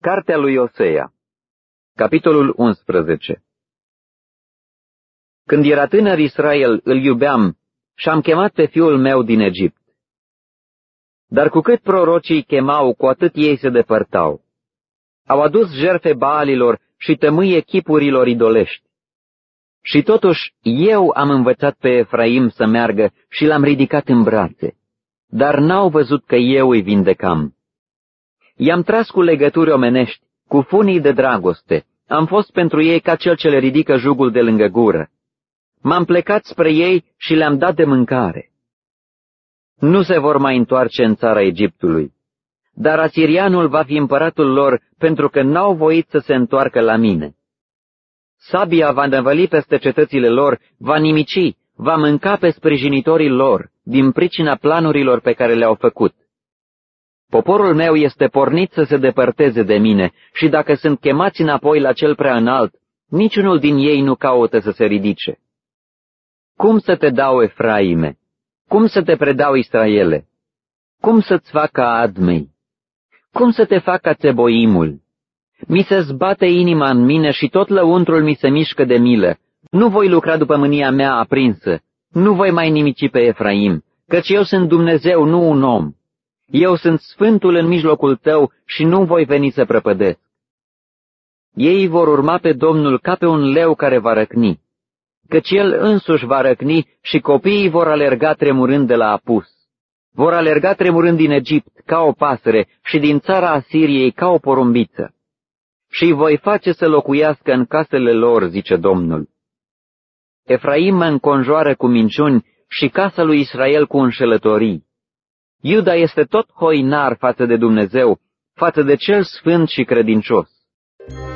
Cartea lui Osea, capitolul 11. Când era tânăr Israel, îl iubeam și am chemat pe fiul meu din Egipt. Dar cu cât prorocii chemau, cu atât ei se depărtau. Au adus jertfe Baalilor și tămâie chipurilor idolești. Și totuși eu am învățat pe Efraim să meargă și l-am ridicat în brațe, dar n-au văzut că eu îi vindecam. I-am tras cu legături omenești, cu funii de dragoste, am fost pentru ei ca cel ce le ridică jugul de lângă gură. M-am plecat spre ei și le-am dat de mâncare. Nu se vor mai întoarce în țara Egiptului, dar asirianul va fi împăratul lor pentru că n-au voit să se întoarcă la mine. Sabia va năvăli peste cetățile lor, va nimici, va mânca pe sprijinitorii lor, din pricina planurilor pe care le-au făcut. Poporul meu este pornit să se depărteze de mine și dacă sunt chemați înapoi la cel prea înalt, niciunul din ei nu caută să se ridice. Cum să te dau, Efraime? Cum să te predau, Israele? Cum să-ți fac ca Admei? Cum să te fac ca Țeboimul? Mi se zbate inima în mine și tot lăuntrul mi se mișcă de milă. Nu voi lucra după mânia mea aprinsă, nu voi mai nimici pe Efraim, căci eu sunt Dumnezeu, nu un om. Eu sunt Sfântul în mijlocul tău și nu voi veni să prăpădesc. Ei vor urma pe Domnul ca pe un leu care va răcni, căci el însuși va răcni și copiii vor alerga tremurând de la apus. Vor alerga tremurând din Egipt ca o pasăre și din țara Asiriei ca o porumbiță. Și îi voi face să locuiască în casele lor, zice Domnul. Efraim mă înconjoară cu minciuni și casa lui Israel cu înșelătorii. Iuda este tot hoinar față de Dumnezeu, față de cel sfânt și credincios.